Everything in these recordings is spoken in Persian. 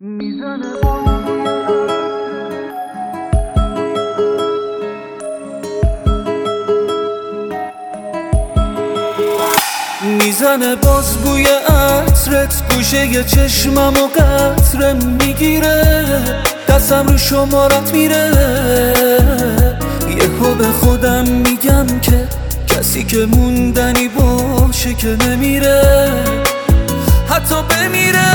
میزنه باز بوی عطرت گوشه ی چشمم و قطره میگیره، دستم رو شمارت میره. یهو به خودم میگم که کسی که موندنی باشه که نمیره، حتی بمیره.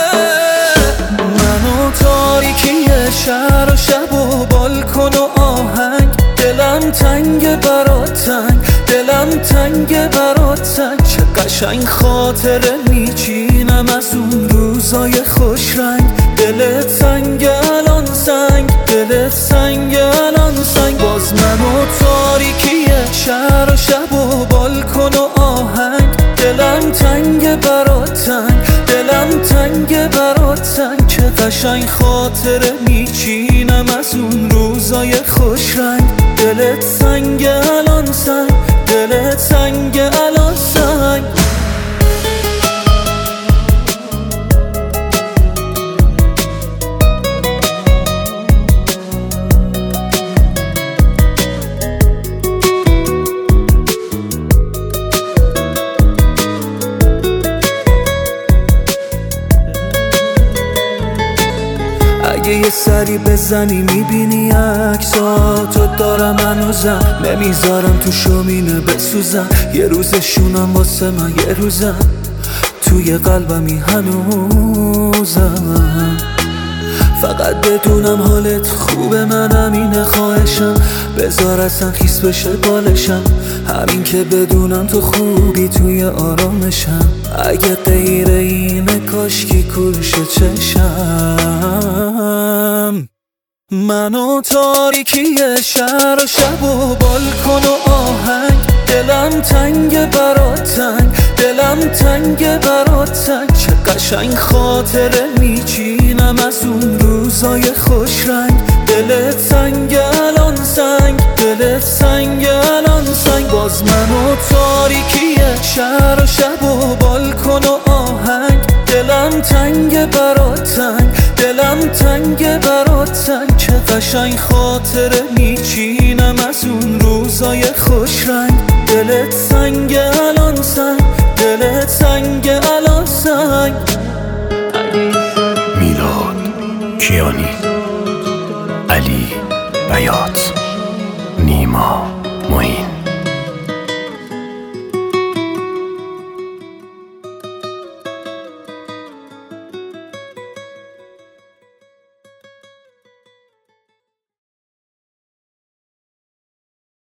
من و تاریکی شهر و شب و بالکن و آهنگ، دلم تنگ برات تنگ، دلم تنگ برات تنگ. چه قشنگ خاطره میچینم از اون روزای خوش رنگ. دلت سنگ الان سنگ، دلت سنگ الان سنگ. باز من و تاریکی شهر و شب و بالکن و آهنگ، دلم تنگ برات تنگ، دلم تنگ برات تنگ. چه قشنگ خاطره میچینم از اون روزای خوش رنگ. دلت سنگ الان سنگ، دلت سنگ الان سنگ. اگه یه سری بزنی میبینی عکساتو دارم هنوزم، نمیذارم تو شومینه بسوزم. یه روزشونم واسه من، یه روزم توی قلبمی هنوزم. فقط بدونم حالت خوبه، من همینه خواهشم. بذار اصلا خیس بشه بالشم، همین که بدونم تو خوبی توی آرامشم. اگه غیر اینه کاشکی کورش چشم. من و تاریکی شهر و شب و بالکن و آهنگ، دلم تنگ برات تنگ، دلم تنگ برات تنگ. چه قشنگ خاطره میچینم از اون روزای خوش رنگ. دلت سنگ الان سنگ، دلت سنگ الان سنگ. باز من و تاریکی شهر و شب و بالکن و آهنگ، دلم تنگ برات تنگ، دلم تنگ برات تنگ. چه قشنگ خاطره میچینم از اون روزای خوش رنگ. دلت سنگ الان سنگ، دلت سنگ الان سنگ. میلاد کیانی، علی بیات، نیما.